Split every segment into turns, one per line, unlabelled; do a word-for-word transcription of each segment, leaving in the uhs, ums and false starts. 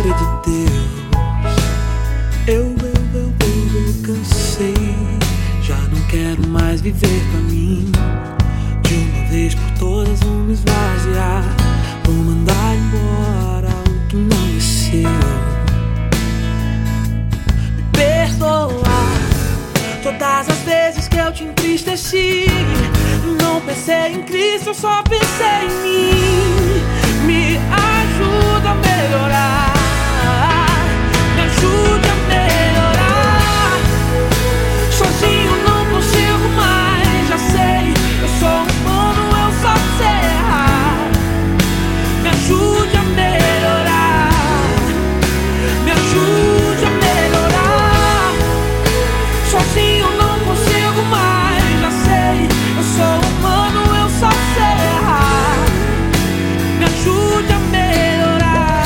glória de Deus. Eu, eu, eu, eu, eu cansei. Já não quero mais viver pra mim. De uma vez por todas vou me esvaziar. Vou mandar embora o que não é seu. Me perdoa todas as vezes que eu te entristeci. Não pensei em Cristo, eu só pensei em mim. Me ajuda a melhorar. Me ajude a melhorar. Sozinho não consigo mais, já sei. Eu sou humano, eu só sei errar. Me ajude a melhorar. Me ajude a melhorar. Sozinho não consigo mais, já sei. Eu sou humano, eu só sei errar. Me ajude a melhorar.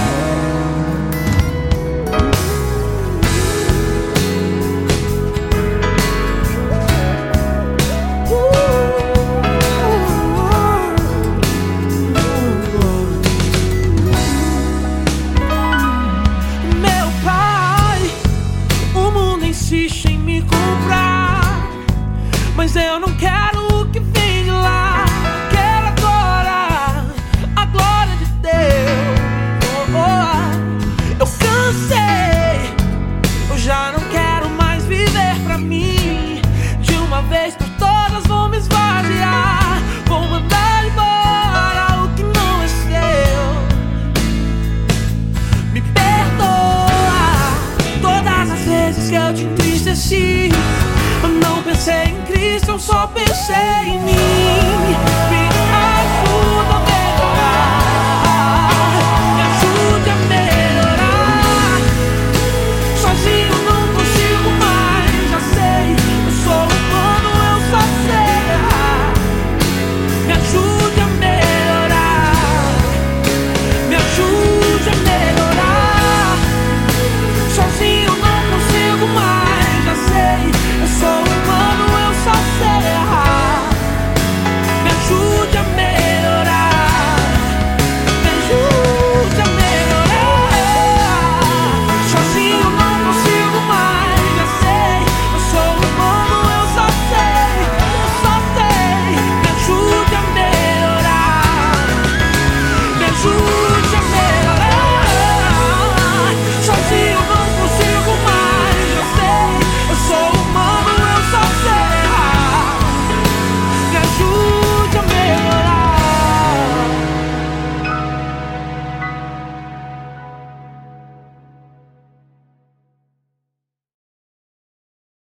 Meu pai, o mundo insiste em me comprar, mas eu não quero o que vem de lá. Quero agora a glória de Deus. Oh, oh. Eu cansei, eu já não quero mais viver pra mim. De uma vez por todas vou me esvaziar. Vou mandar embora o que não é seu. Me perdoa todas as vezes que eu te entristeci. Eu não pensei em Cristo, eu só pensei em mim.